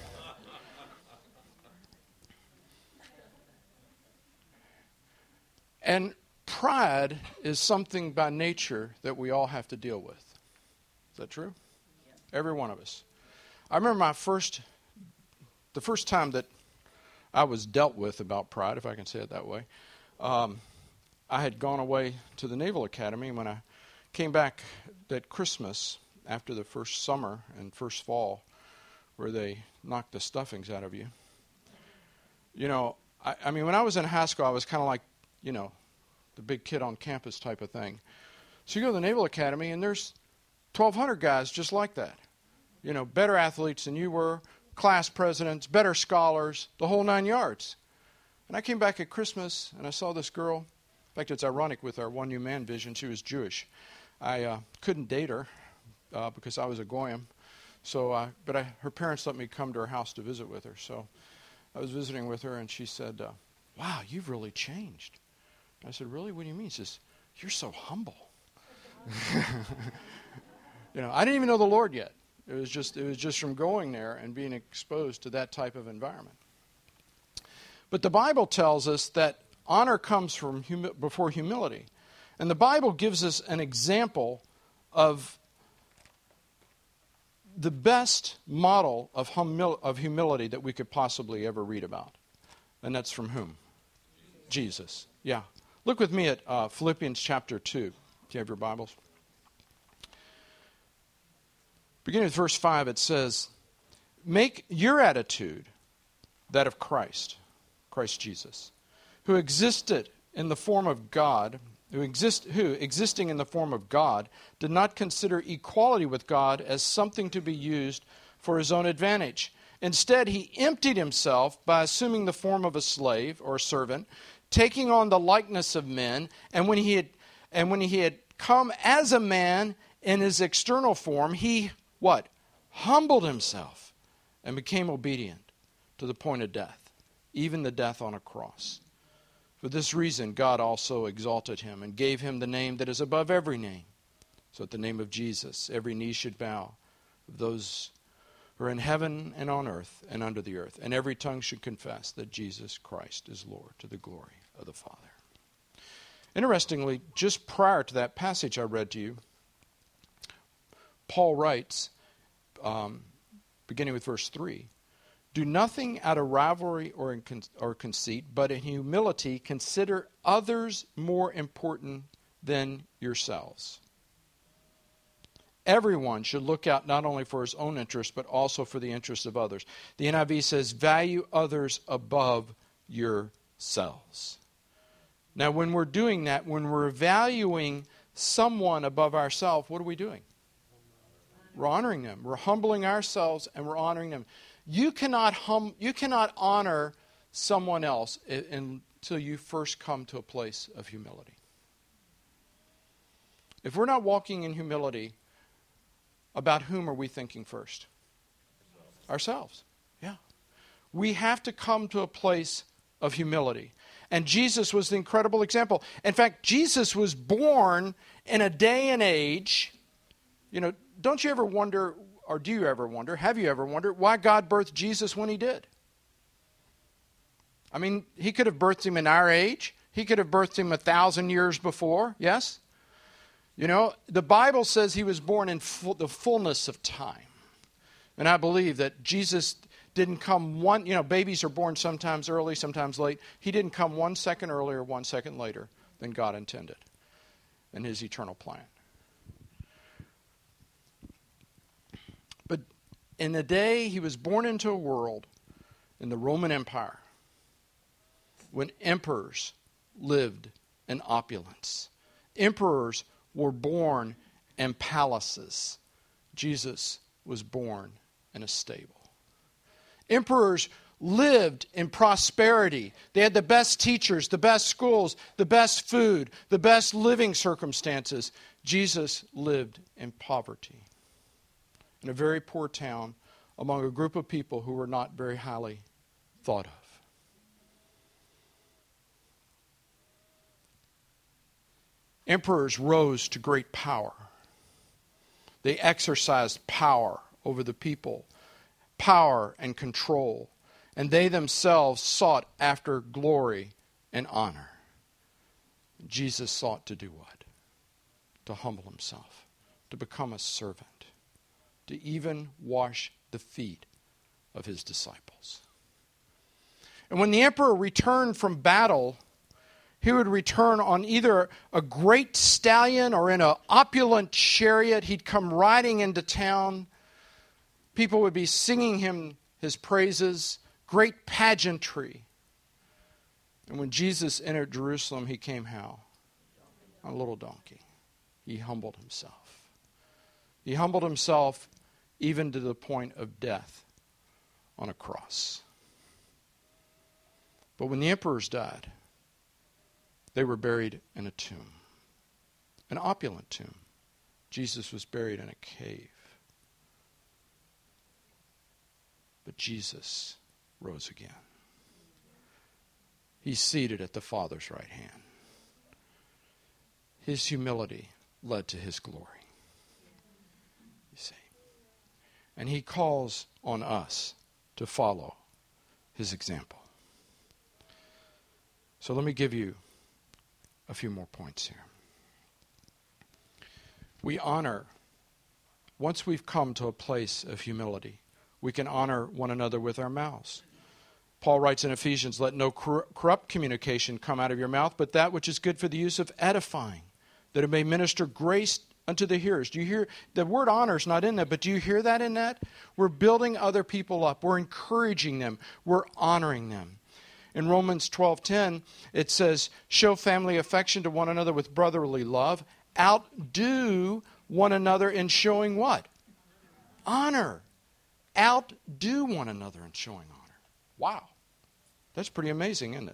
And pride is something by nature that we all have to deal with. Is that true? Every one of us. I remember the first time that I was dealt with about pride, if I can say it that way. I had gone away to the Naval Academy, and when I came back at Christmas after the first summer and first fall, where they knocked the stuffings out of you. You know, I mean, when I was in high school, I was kind of like, you know, the big kid on campus type of thing. So you go to the Naval Academy, and there's 1,200 guys just like that. You know, better athletes than you were, class presidents, better scholars, the whole 9 yards. And I came back at Christmas, and I saw this girl. In fact, it's ironic with our One New Man vision. She was Jewish. I couldn't date her because I was a goyim. So, her parents let me come to her house to visit with her. So I was visiting with her, and she said, wow, you've really changed. I said, really? What do you mean? She says, you're so humble. You know, I didn't even know the Lord yet. It was just from going there and being exposed to that type of environment. But the Bible tells us that honor comes from before humility. And the Bible gives us an example of the best model of humility that we could possibly ever read about. And that's from whom? Jesus. Yeah. Look with me at Philippians chapter 2, if you have your Bibles. Beginning with verse 5, it says, make your attitude that of Christ Jesus, who existed in the form of God, who existing in the form of God, did not consider equality with God as something to be used for his own advantage. Instead, he emptied himself by assuming the form of a slave or a servant, taking on the likeness of men, and when he had come as a man in his external form, he what? Humbled himself and became obedient to the point of death, even the death on a cross. For this reason, God also exalted him and gave him the name that is above every name. So at the name of Jesus, every knee should bow, of those who are in heaven and on earth and under the earth, and every tongue should confess that Jesus Christ is Lord, to the glory of the Father. Interestingly, just prior to that passage I read to you, Paul writes, beginning with verse 3, do nothing out of rivalry or conceit, but in humility consider others more important than yourselves. Everyone should look out not only for his own interest, but also for the interest of others. The NIV says, value others above yourselves. Now, when we're doing that, when we're valuing someone above ourselves, what are we doing? We're honoring them. We're humbling ourselves and we're honoring them. You cannot honor someone else until you first come to a place of humility. If we're not walking in humility, about whom are we thinking first? Ourselves. Yeah. We have to come to a place of humility. And Jesus was the incredible example. In fact, Jesus was born in a day and age. Don't you ever wonder, or do you ever wonder, have you ever wondered why God birthed Jesus when he did? I mean, he could have birthed him in our age. He could have birthed him 1,000 years before, yes? The Bible says he was born in the fullness of time. And I believe that Jesus didn't come babies are born sometimes early, sometimes late. He didn't come 1 second earlier, 1 second later than God intended in his eternal plan. But in the day he was born into a world in the Roman Empire, when emperors lived in opulence, emperors were born in palaces. Jesus was born in a stable. Emperors lived in prosperity. They had the best teachers, the best schools, the best food, the best living circumstances. Jesus lived in poverty, in a very poor town, among a group of people who were not very highly thought of. Emperors rose to great power. They exercised power over the people, power and control, and they themselves sought after glory and honor. Jesus sought to do what? To humble himself, to become a servant, to even wash the feet of his disciples. And when the emperor returned from battle, he would return on either a great stallion or in an opulent chariot. He'd come riding into town. People would be singing him his praises, great pageantry. And when Jesus entered Jerusalem, he came how? On a little donkey. He humbled himself. He humbled himself even to the point of death on a cross. But when the emperors died, they were buried in a tomb, an opulent tomb. Jesus was buried in a cave. But Jesus rose again. He's seated at the Father's right hand. His humility led to his glory. You see. And he calls on us to follow his example. So let me give you a few more points here. We honor, once we've come to a place of humility, we can honor one another with our mouths. Paul writes in Ephesians, let no corrupt communication come out of your mouth, but that which is good for the use of edifying, that it may minister grace unto the hearers. Do you hear? The word honor is not in that, but do you hear that in that? We're building other people up. We're encouraging them. We're honoring them. In Romans 12:10, it says, show family affection to one another with brotherly love. Outdo one another in showing what? Honor. Outdo one another in showing honor. Wow. That's pretty amazing, isn't it?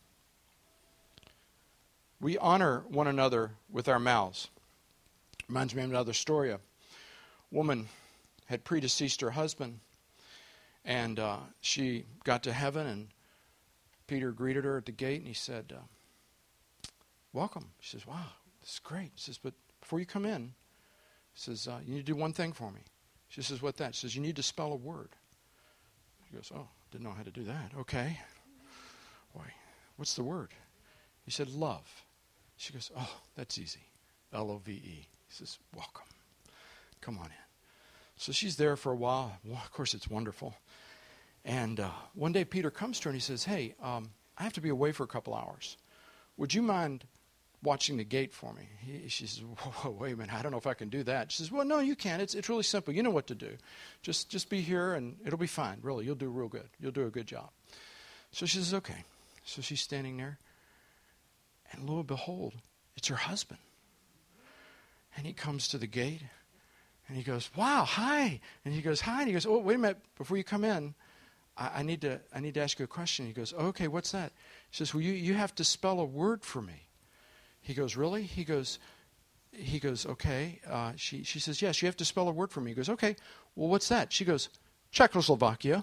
We honor one another with our mouths. Reminds me of another story. A woman had predeceased her husband, and she got to heaven, and Peter greeted her at the gate, and he said, welcome. She says, wow, this is great. He says, but before you come in, he says, you need to do one thing for me. She says, what that? She says, you need to spell a word. She goes, oh, didn't know how to do that. Okay. Why? What's the word? He said, love. She goes, oh, that's easy. L-O-V-E. He says, welcome. Come on in. So she's there for a while. Well, of course, it's wonderful. And one day Peter comes to her and he says, hey, I have to be away for a couple hours. Would you mind watching the gate for me? She says, whoa, wait a minute, I don't know if I can do that. She says, well, no, you can. It's really simple. You know what to do. Just be here and it'll be fine. Really, you'll do real good. You'll do a good job. So she says, okay. So she's standing there. And lo and behold, it's her husband. And he comes to the gate and he goes, wow, hi. And he goes, hi. And he goes, oh, wait a minute, before you come in, I need to ask you a question. He goes, oh, okay, what's that? He says, well, you have to spell a word for me. He goes, really? He goes, he goes, okay. She says, yes, you have to spell a word for me. He goes, okay, well, what's that? She goes, Czechoslovakia.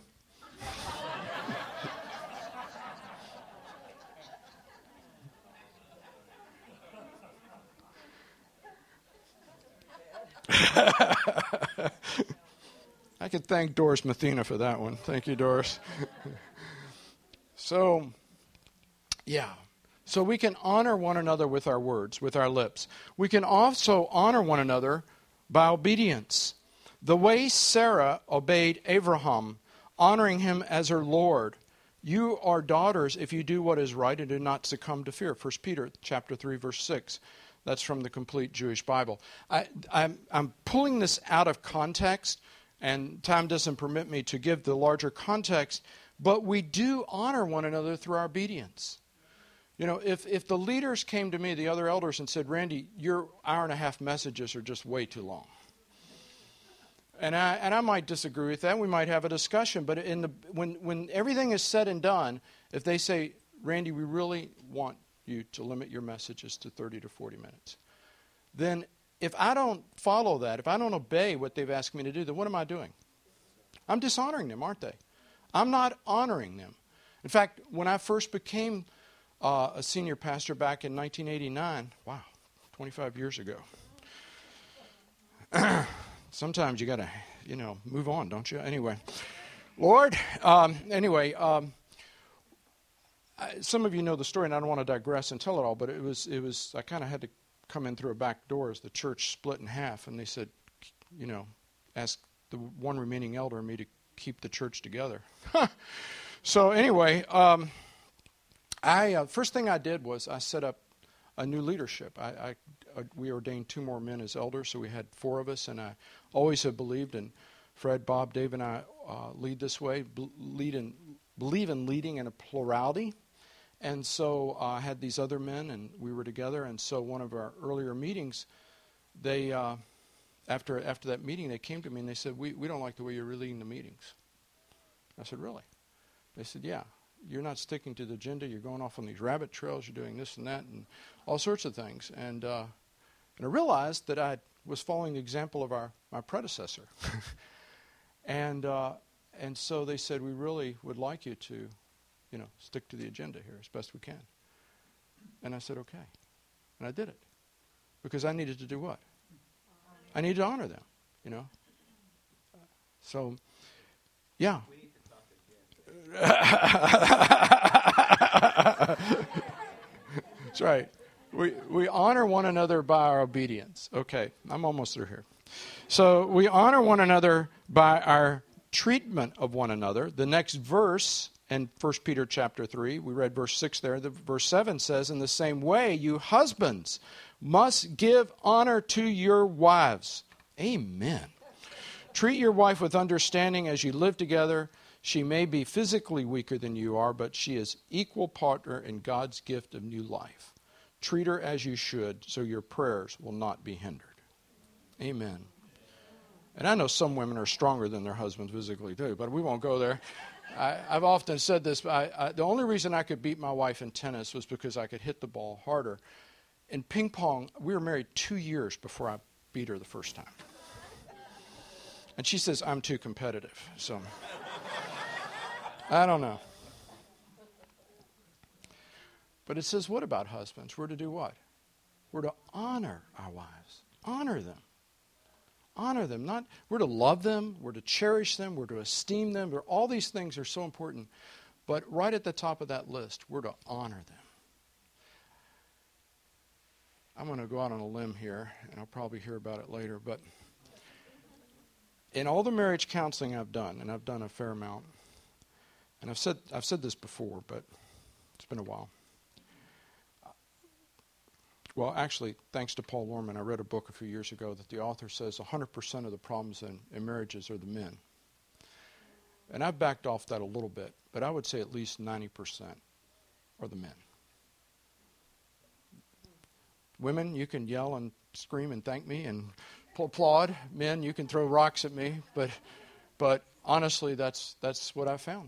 I could thank Doris Mathena for that one. Thank you, Doris. So we can honor one another with our words, with our lips. We can also honor one another by obedience. The way Sarah obeyed Abraham, honoring him as her Lord. You are daughters if you do what is right and do not succumb to fear. 1 Peter chapter 3, verse 6. That's from the Complete Jewish Bible. I'm pulling this out of context, and time doesn't permit me to give the larger context, but we do honor one another through our obedience. You know, if the leaders came to me, the other elders, and said, Randy, your hour-and-a-half messages are just way too long. And I might disagree with that. We might have a discussion. But when everything is said and done, if they say, Randy, we really want you to limit your messages to 30 to 40 minutes, then if I don't follow that, if I don't obey what they've asked me to do, then what am I doing? I'm dishonoring them, aren't they? I'm not honoring them. In fact, when I first became a senior pastor back in 1989, wow, 25 years ago. Sometimes you got to, move on, don't you? Anyway, Lord, some of you know the story, and I don't want to digress and tell it all, but it was I kind of had to come in through a back door as the church split in half, and they said, ask the one remaining elder and me to keep the church together. So anyway, first thing I did was I set up a new leadership. We ordained 2 more men as elders, so we had 4 of us, and I always have believed in Fred, Bob, Dave, and I lead this way, believe in leading in a plurality. And so I had these other men, and we were together. And so one of our earlier meetings, they after that meeting, they came to me and they said, we don't like the way you're leading the meetings. I said, really? They said, yeah. You're not sticking to the agenda. You're going off on these rabbit trails. You're doing this and that and all sorts of things. And I realized that I was following the example of my predecessor. And so they said, we really would like you to, stick to the agenda here as best we can. And I said, okay. And I did it. Because I needed to do what? I needed to honor them, So, yeah. That's right. We honor one another by our obedience. Okay, I'm almost through here. So we honor one another by our treatment of one another. The next verse in 1 Peter chapter 3, we read verse 6 there. Verse 7 says, in the same way, you husbands must give honor to your wives. Amen. Treat your wife with understanding as you live together. She may be physically weaker than you are, but she is equal partner in God's gift of new life. Treat her as you should, so your prayers will not be hindered. Amen. And I know some women are stronger than their husbands physically too, but we won't go there. I've often said this, but the only reason I could beat my wife in tennis was because I could hit the ball harder. In ping pong, we were married 2 years before I beat her the first time. And she says, I'm too competitive. So I don't know. But it says, what about husbands? We're to do what? We're to honor our wives. Honor them. Honor them. We're to love them. We're to cherish them. We're to esteem them. All these things are so important. But right at the top of that list, we're to honor them. I'm going to go out on a limb here, and I'll probably hear about it later. But in all the marriage counseling I've done, and I've done a fair amount, and I've said this before, but it's been a while. Well, actually, thanks to Paul Lorman, I read a book a few years ago that the author says 100% of the problems in marriages are the men. And I've backed off that a little bit, but I would say at least 90% are the men. Women, you can yell and scream and thank me and applaud. Men, you can throw rocks at me, but honestly, that's what I found.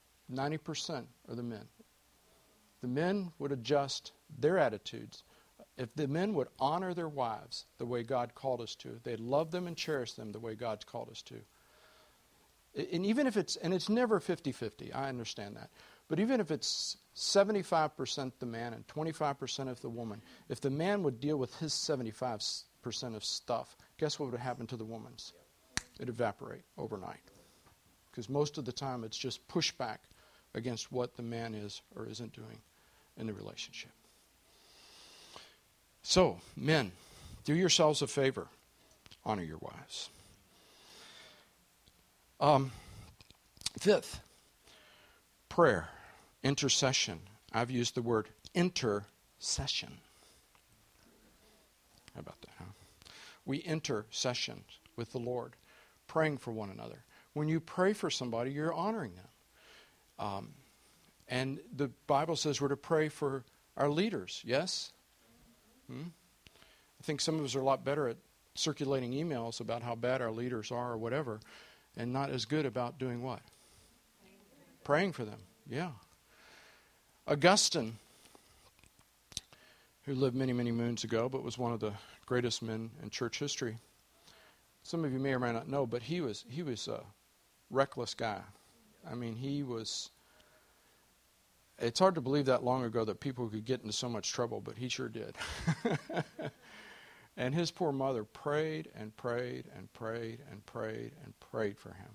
90% are the men. The men would adjust their attitudes If the men would honor their wives the way God called us to, they'd love them and cherish them the way God's called us to. And even if it's never 50-50, I understand that. But even if it's 75% the man and 25% of the woman, if the man would deal with his 75% of stuff, guess what would happen to the woman's? It'd evaporate overnight. Because most of the time it's just pushback against what the man is or isn't doing in the relationship. So, men, do yourselves a favor. Honor your wives. Fifth, prayer, intercession. I've used the word intercession. How about that, huh? We intercession with the Lord, praying for one another. When you pray for somebody, you're honoring them. And the Bible says we're to pray for our leaders, yes? I think some of us are a lot better at circulating emails about how bad our leaders are or whatever, and not as good about doing what? Praying for them, yeah. Augustine, who lived many, many moons ago, but was one of the greatest men in church history. Some of you may or may not know, but he was a reckless guy. I mean, it's hard to believe that long ago that people could get into so much trouble, but he sure did. And his poor mother prayed and prayed and prayed and prayed and prayed for him.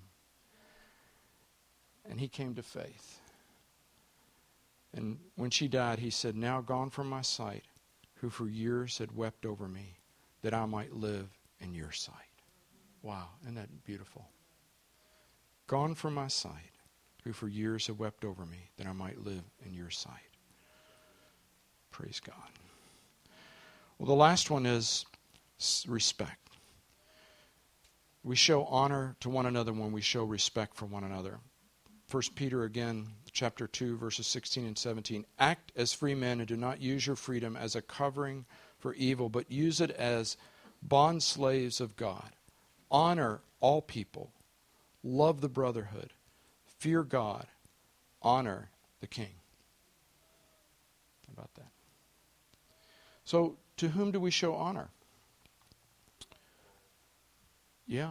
And he came to faith. And when she died, he said, "Now gone from my sight, who for years had wept over me, that I might live in your sight." Wow, isn't that beautiful? Gone from my sight, who for years had wept over me, that I might live in your sight. Praise God. Well, the last one is respect. We show honor to one another when we show respect for one another. 1 Peter again, chapter 2, verses 16 and 17. Act as free men and do not use your freedom as a covering for evil, but use it as bond slaves of God. Honor all people. Love the brotherhood. Fear God. Honor the king. How about that? So, to whom do we show honor? Yeah.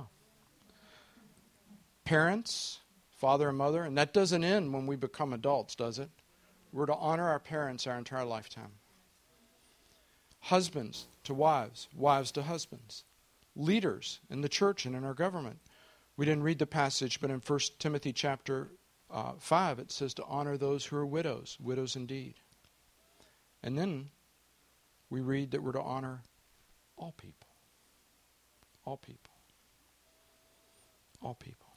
Parents, father and mother, and that doesn't end when we become adults, does it? We're to honor our parents our entire lifetime. Husbands to wives, wives to husbands. Leaders in the church and in our government. We didn't read the passage, but in 1 Timothy chapter 5, it says to honor those who are widows, widows indeed. And then we read that we're to honor all people. All people. All people.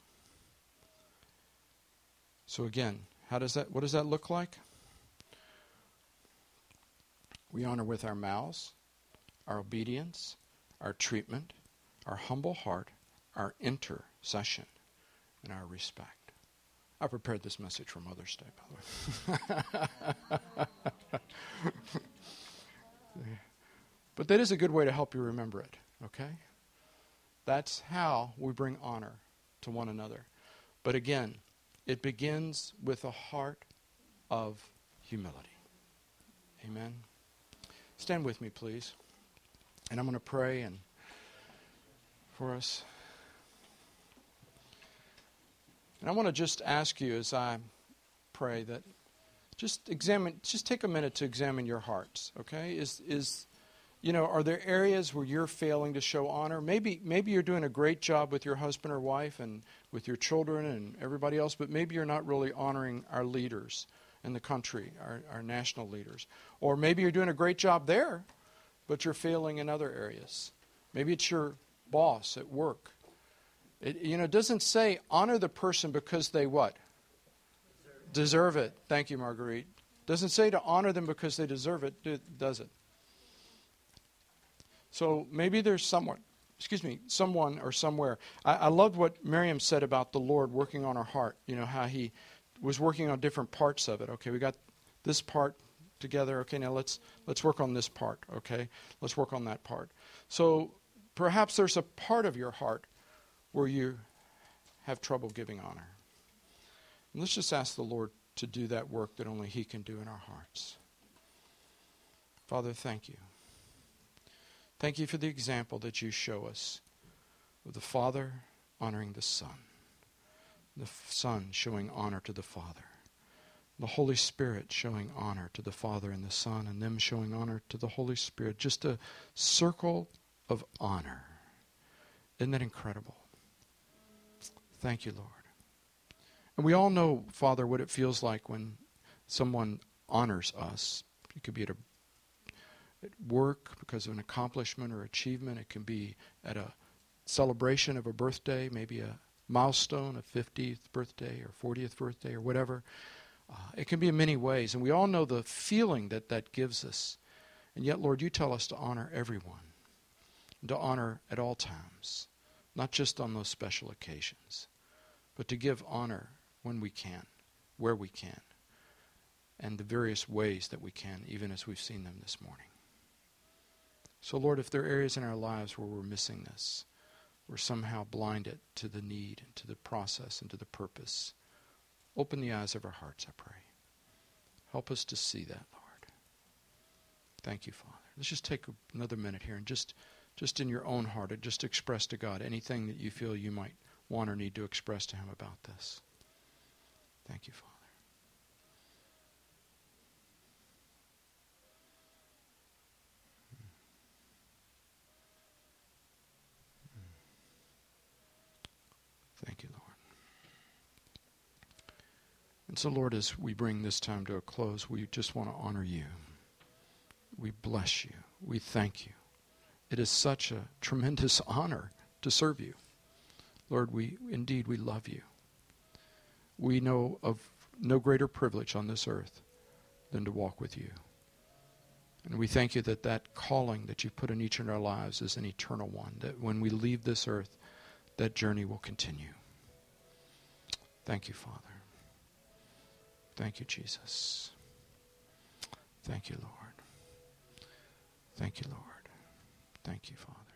So again, what does that look like? We honor with our mouths, our obedience, our treatment, our humble heart, our intercession, and our respect. I prepared this message for Mother's Day, by the way. But that is a good way to help you remember it, okay? That's how we bring honor to one another. But again, it begins with a heart of humility. Amen. Stand with me, please. And I'm going to pray for us. And I want to just ask you as I pray that just take a minute to examine your hearts, okay? Are there areas where you're failing to show honor? Maybe you're doing a great job with your husband or wife and with your children and everybody else, but maybe you're not really honoring our leaders in the country, our national leaders. Or maybe you're doing a great job there, but you're failing in other areas. Maybe it's your boss at work. It doesn't say honor the person because they what? Deserve it. Thank you, Marguerite. Doesn't say to honor them because they deserve it, does it? So maybe there's someone or somewhere. I loved what Miriam said about the Lord working on our heart. How he was working on different parts of it. Okay, we got this part together. Okay, now let's work on this part. Okay, let's work on that part. So perhaps there's a part of your heart where you have trouble giving honor. And let's just ask the Lord to do that work that only He can do in our hearts. Father, thank you. Thank you for the example that you show us of the Father honoring the Son, the Son showing honor to the Father, the Holy Spirit showing honor to the Father and the Son, and them showing honor to the Holy Spirit. Just a circle of honor. Isn't that incredible? Thank you, Lord. And we all know, Father, what it feels like when someone honors us. It could be at work because of an accomplishment or achievement. It can be at a celebration of a birthday, maybe a milestone, a 50th birthday or 40th birthday or whatever. It can be in many ways. And we all know the feeling that that gives us. And yet, Lord, you tell us to honor everyone, and to honor at all times, not just on those special occasions, but to give honor when we can, where we can, and the various ways that we can, even as we've seen them this morning. So, Lord, if there are areas in our lives where we're missing this, we're somehow blinded to the need, and to the process, and to the purpose, open the eyes of our hearts, I pray. Help us to see that, Lord. Thank you, Father. Let's just take another minute here and just in your own heart, just express to God anything that you feel you might want or need to express to Him about this. Thank you, Father. Thank you, Lord. And so, Lord, as we bring this time to a close, we just want to honor you. We bless you. We thank you. It is such a tremendous honor to serve you. Lord, we love you. We know of no greater privilege on this earth than to walk with you. And we thank you that that calling that you've put in each of our lives is an eternal one, that when we leave this earth, that journey will continue. Thank you, Father. Thank you, Jesus. Thank you, Lord. Thank you, Lord. Thank you, Father.